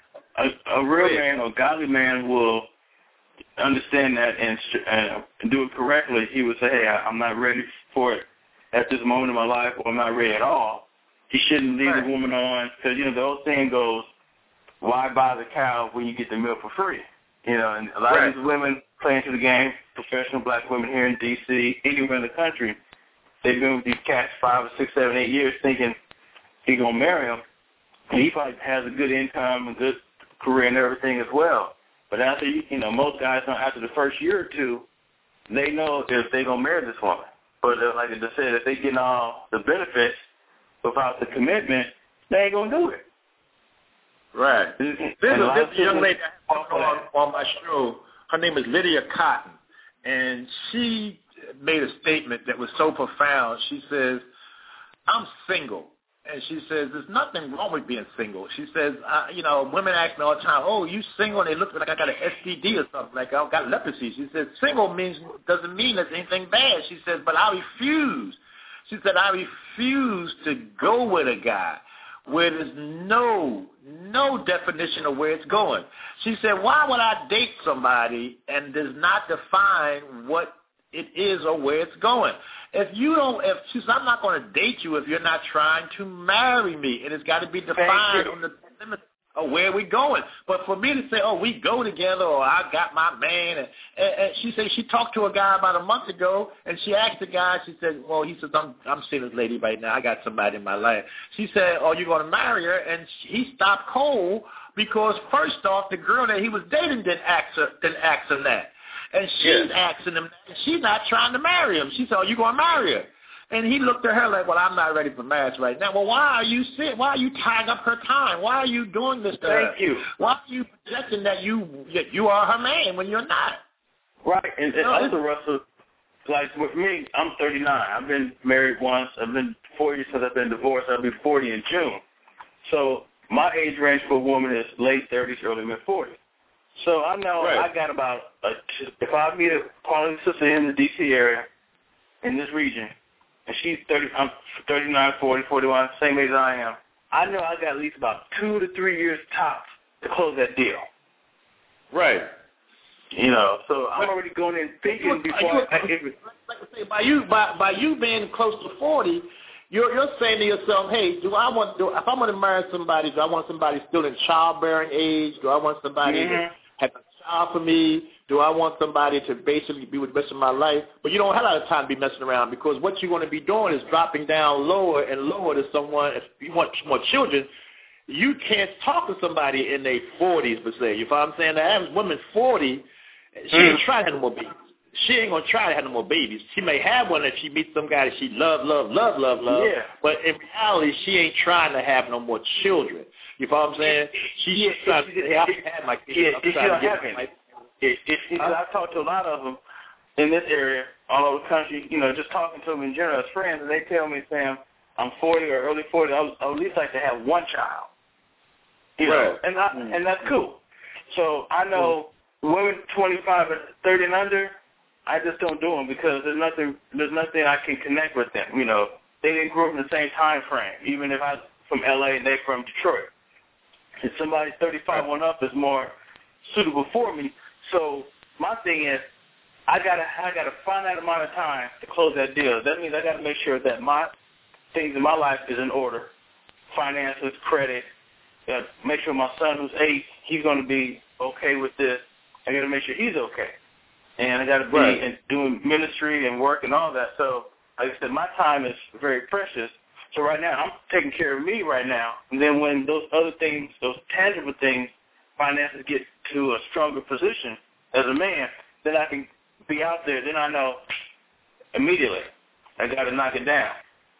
A real man or godly man will understand that and do it correctly. He would say, hey, I'm not ready for it at this moment in my life, or I'm not ready at all. He shouldn't leave the woman on, because, you know, the old saying goes, why buy the cow when you get the milk for free? You know, and a lot of these women play into the game, professional black women here in D.C., anywhere in the country, they've been with these cats 5 or 6, 7, 8 years thinking he's going to marry them. And he probably has a good income, a good career and everything as well. But after, you know, most guys know after the first year or two, they know if they're going to marry this woman. But like I just said, if they get all the benefits without the commitment, they ain't going to do it. Right. There's a young lady on my show. Her name is Lydia Cotton, and she made a statement that was so profound. She says, I'm single. And she says, there's nothing wrong with being single. She says, you know, women ask me all the time, oh, you single? And they look like I got an STD or something, like I got leprosy. She says, single doesn't mean there's anything bad. She says, but I refuse. She said, I refuse to go with a guy where there's no definition of where it's going. She said, why would I date somebody and does not define what it is or where it's going? She said, I'm not going to date you if you're not trying to marry me, and it's got to be defined on the limit of where we're going. But for me to say, oh, we go together, or I got my man, and she said she talked to a guy about a month ago, and she asked the guy, she said, well, he says, I'm seeing this lady right now. I got somebody in my life. She said, oh, you're going to marry her? And he stopped cold because, first off, the girl that he was dating didn't ask him that. And she's asking him, she's not trying to marry him. She said, oh, you going to marry her? And he looked at her like, well, I'm not ready for marriage right now. Well, why are you tying up her time? Why are you doing this to her? Thank you. Why are you projecting that you are her man when you're not? Right. And also, Russell, like with me, I'm 39. I've been married once. I've been 4 years since I've been divorced. I'll be 40 in June. So my age range for a woman is late 30s, early mid-40s. So I know I got about, if I meet a quality sister in the D.C. area, in this region, and she's I'm 39, 40, 41, same age as I am, I know I got at least about 2 to 3 years tops to close that deal. Right. You know, so I'm already going in thinking before I even. Like I say, by you being close to 40, you're saying to yourself, hey, if I want to marry somebody, do I want somebody still in childbearing age? Do I want somebody to have a child for me? Do I want somebody to basically be with the rest of my life? But you don't have a lot of time to be messing around, because what you're going to be doing is dropping down lower and lower to someone. If you want more children, you can't talk to somebody in their 40s, per se. You know what I'm saying? The average woman 40, she ain't trying to have no more babies. She ain't going to try to have no more babies. She may have one if she meets some guy that she love. Yeah. But in reality, she ain't trying to have no more children. You know what I'm saying? She's trying to say, hey, I can have my kids. I'm trying to get my I've talked to a lot of them in this area, all over the country, you know, just talking to them in general as friends, and they tell me, Sam, I'm 40 or early 40, I would at least like to have one child. You know, and that's cool. So I know women 25 and 30 and under, I just don't do them because there's nothing I can connect with them. You know, they didn't grow up in the same time frame. Even if I'm from LA and they're from Detroit, if somebody 35 and up is more suitable for me. So my thing is, I gotta find that amount of time to close that deal. That means I gotta make sure that my things in my life is in order, finances, credit. Make sure my son, who's 8, he's gonna be okay with this. I gotta make sure he's okay. and I got to be doing ministry and work and all that. So, like I said, my time is very precious. So right now, I'm taking care of me right now. And then when those other things, those tangible things, finances get to a stronger position as a man, then I can be out there. Then I know immediately I got to knock it down.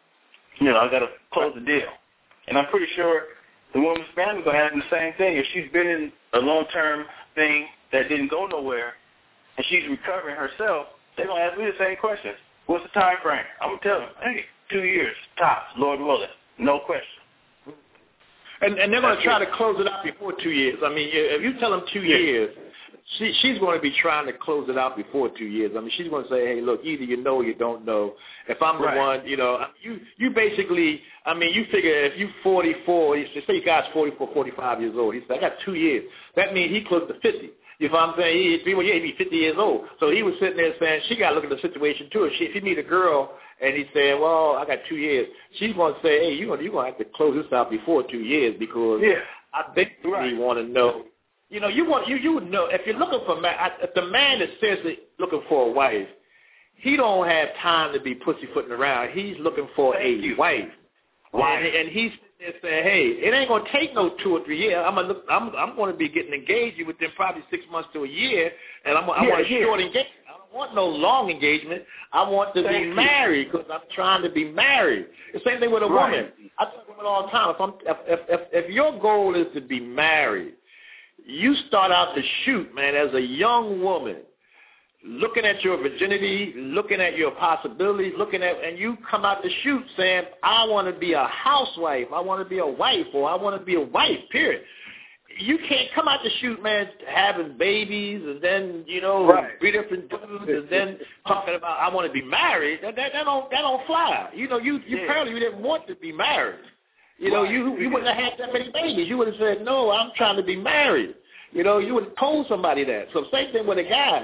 I got to close the deal. And I'm pretty sure the woman's family going to have the same thing. If she's been in a long-term thing that didn't go nowhere and she's recovering herself, they're going to ask me the same questions. What's the time frame? I'm going to tell them, hey, 2 years, tops, Lord willing. No question. And they're going to try to close it out before 2 years. I mean, if you tell them 2 years, she's going to be trying to close it out before 2 years. I mean, she's going to say, hey, look, either you know or you don't know. If I'm the one, you basically, I mean, you figure if you 44, say your guy's 44, 45 years old. He said, I got 2 years. That means he close to 50. You know what I'm saying? He'd be 50 years old. So he was sitting there saying, she got to look at the situation, too. If he meet a girl and he said, well, I got 2 years, she's going to say, hey, you're going to have to close this out before 2 years because I basically want to know. You would know, if you're looking for if the man is seriously looking for a wife, he don't have time to be pussyfooting around. He's looking for a wife. And he's sitting there saying, hey, it ain't going to take no 2 or 3 years. I'm going to be getting engaged within probably 6 months to a year, and I want a short engagement. I don't want no long engagement. I want to be married because I'm trying to be married. The same thing with a woman. I tell women all the time, if your goal is to be married, you start out to shoot, man, as a young woman, looking at your virginity, looking at your possibilities, and you come out to shoot saying, I want to be a housewife, I want to be a wife, or I want to be a wife, period. You can't come out to shoot, man, having babies and then, 3 different dudes and then talking about I want to be married. That don't fly. Apparently you didn't want to be married. You wouldn't have had that many babies. You would have said, no, I'm trying to be married. You would have told somebody that. So same thing with a guy.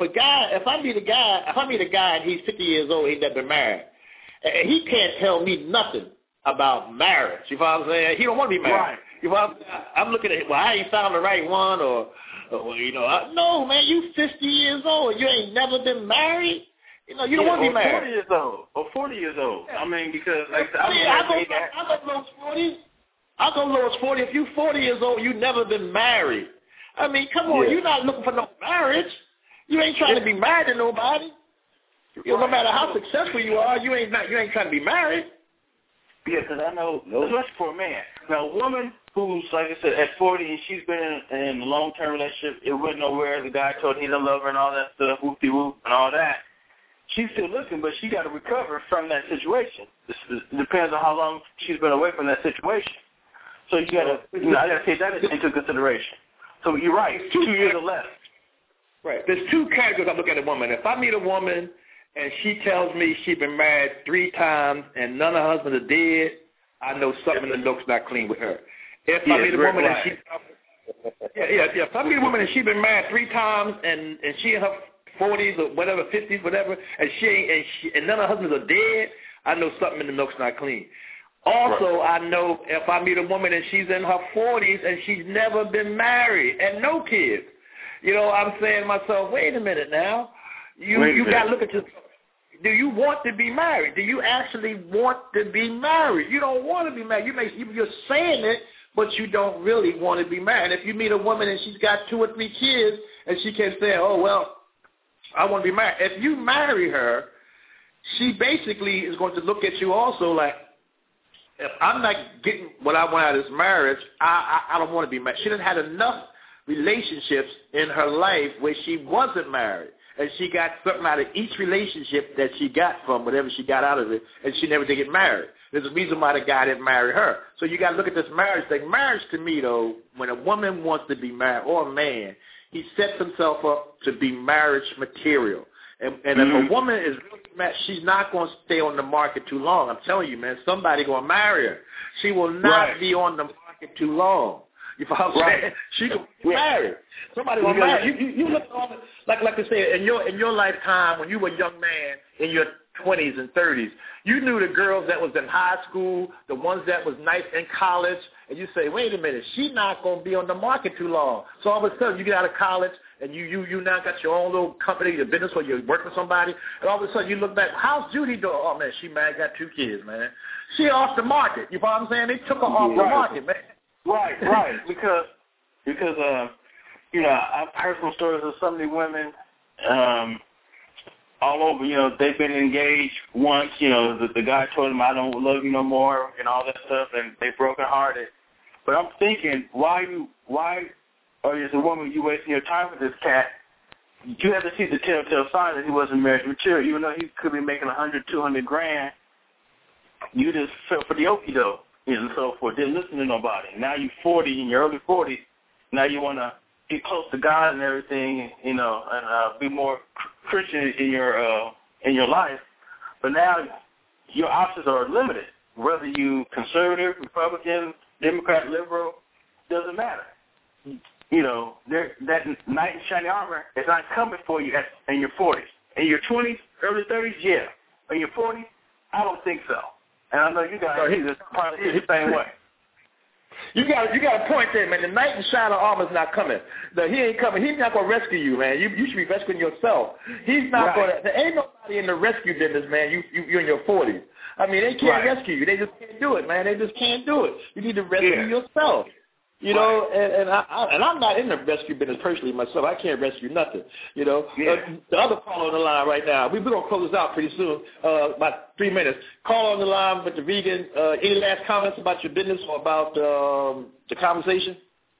If I meet a guy and he's 50 years old, he's never been married, he can't tell me nothing about marriage. You know what I'm saying? He don't want to be married. Right. You know, I'm looking at, I ain't found the right one, or no, man, you 50 years old, you ain't never been married. You don't want to be married. 40 years old, or 40 years old. Yeah. I mean, because I go low as 40. I go low as 40. If you 40 years old, you never been married. I mean, come on, you're not looking for no marriage. You ain't trying to be married to nobody. No matter how successful you are, you ain't trying to be married. Yeah, because I know, especially for a man. Now, a woman who's, like I said, at 40 and she's been in a long-term relationship, it went nowhere. The guy told her he didn't love her and all that stuff, whoop-de-whoop and all that. She's still looking, but she got to recover from that situation. It depends on how long she's been away from that situation. So you got to, I got to take that into consideration. So you're right, 2 years or less. Right. There's 2 categories I look at a woman. If I meet a woman and she tells me she's been married 3 times and none of her husbands are dead, I know something in the milk's not clean with her. If I meet a woman and if I meet a woman and she's been married 3 times and she in her 40s or whatever, 50s, whatever, and none of her husbands are dead, I know something in the milk's not clean. Also, I know if I meet a woman and she's in her 40s and she's never been married and no kids, I'm saying to myself, wait a minute now. You got to look at yourself. Do you want to be married? Do you actually want to be married? You don't want to be married. You're saying it, but you don't really want to be married. If you meet a woman and she's got 2 or 3 kids and she can say, oh, well, I want to be married. If you marry her, she basically is going to look at you also like, if I'm not getting what I want out of this marriage, I don't want to be married. She done had enough relationships in her life where she wasn't married, and she got something out of each relationship that she got from whatever she got out of it, and she never did get married. There's a reason why the guy didn't marry her. So you got to look at this marriage thing. Marriage to me, though, when a woman wants to be married, or a man, he sets himself up to be marriage material. And if a woman is really mad, she's not going to stay on the market too long. I'm telling you, man, somebody going to marry her. She will not be on the market too long. You follow what I'm saying? She can be married. Somebody will marry you. You look at all the, like I said, in your lifetime, when you were a young man in your 20s and 30s, you knew the girls that was in high school, the ones that was nice in college, and you say, wait a minute, she's not going to be on the market too long. So all of a sudden, you get out of college, and you now got your own little company, your business, or you're working with somebody, and all of a sudden you look back, how's Judy doing? Oh, man, she married, got 2 kids, man. She off the market. You know what I'm saying? They took her off the market, man. Right. Because I've heard some stories of some of the women all over, they've been engaged once, the guy told them, I don't love you no more, and all that stuff, and they brokenhearted. But I'm thinking, why as a woman, you wasting your time with this cat? You have to see the telltale sign that he wasn't marriage material. Even though he could be making $100, $200,000, you just fell for the okie doke and so forth. Didn't listen to nobody. Now you're 40, in your early 40s. Now you want to get close to God and everything, and be more Christian in your life. But now your options are limited. Whether you conservative, Republican, Democrat, liberal, doesn't matter. That knight in shiny armor is not coming for you in your 40s. In your 20s, early 30s, yeah. In your 40s, I don't think so. And I know you guys probably the same way. You got a point there, man. The knight in shiny armor is not coming. He ain't coming. He's not going to rescue you, man. You should be rescuing yourself. He's not going to. There ain't nobody in the rescue business, man. You're in your 40s. I mean, they can't rescue you. They just can't do it, man. They just can't do it. You need to rescue yourself. And I'm not in the rescue business personally myself. I can't rescue nothing. The other caller on the line right now. We're going to close this out pretty soon, about 3 minutes. Call on the line with the vegan. Any last comments about your business or about the conversation?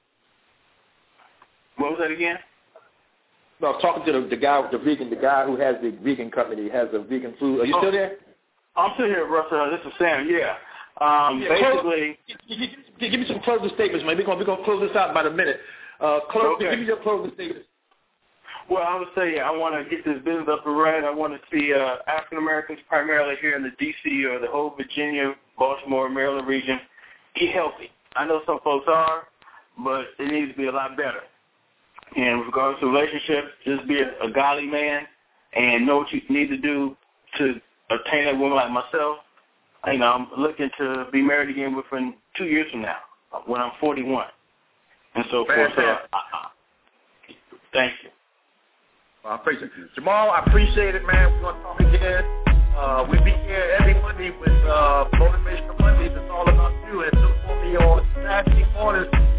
What was that again? No, I was talking to the guy who has the vegan company, has the vegan food. Are you still there? I'm still here, Russell. This is Sam. Yeah. Basically, give me some closing statements, man. We're going to close this out in about a minute. Give me your closing statements. Well, I would say I want to get this business up and running. I want to see African Americans, primarily here in the D.C. or the whole Virginia, Baltimore, Maryland region, eat healthy. I know some folks are, but it needs to be a lot better. And with regards to relationships, just be a godly man and know what you need to do to obtain a woman like myself. I'm looking to be married again within 2 years from now, when I'm 41, and so forth. So, thank you. Well, I appreciate it. Jamal, I appreciate it, man. We're going to talk again. We be here every Monday with Motivational Mondays. It's all about you. And look for me on Saturday mornings